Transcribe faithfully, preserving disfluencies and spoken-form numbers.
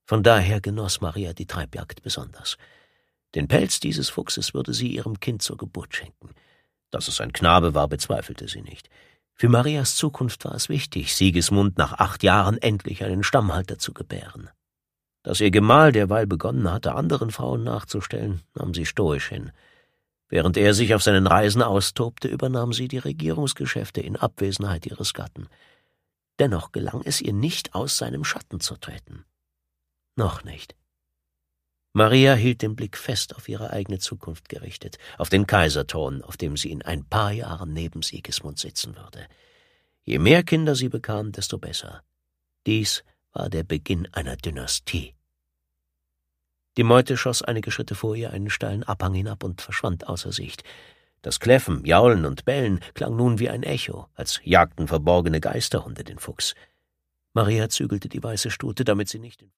Von daher genoss Maria die Treibjagd besonders. Den Pelz dieses Fuchses würde sie ihrem Kind zur Geburt schenken. Dass es ein Knabe war, bezweifelte sie nicht. Für Marias Zukunft war es wichtig, Sigismund nach acht Jahren endlich einen Stammhalter zu gebären. Dass ihr Gemahl derweil begonnen hatte, anderen Frauen nachzustellen, nahm sie stoisch hin. Während er sich auf seinen Reisen austobte, übernahm sie die Regierungsgeschäfte in Abwesenheit ihres Gatten. Dennoch gelang es ihr nicht, aus seinem Schatten zu treten. Noch nicht. Maria hielt den Blick fest auf ihre eigene Zukunft gerichtet, auf den Kaiserthron, auf dem sie in ein paar Jahren neben Sigismund sitzen würde. Je mehr Kinder sie bekam, desto besser. Dies war der Beginn einer Dynastie. Die Meute schoss einige Schritte vor ihr einen steilen Abhang hinab und verschwand außer Sicht. Das Kläffen, Jaulen und Bellen klang nun wie ein Echo, als jagten verborgene Geisterhunde den Fuchs. Maria zügelte die weiße Stute, damit sie nicht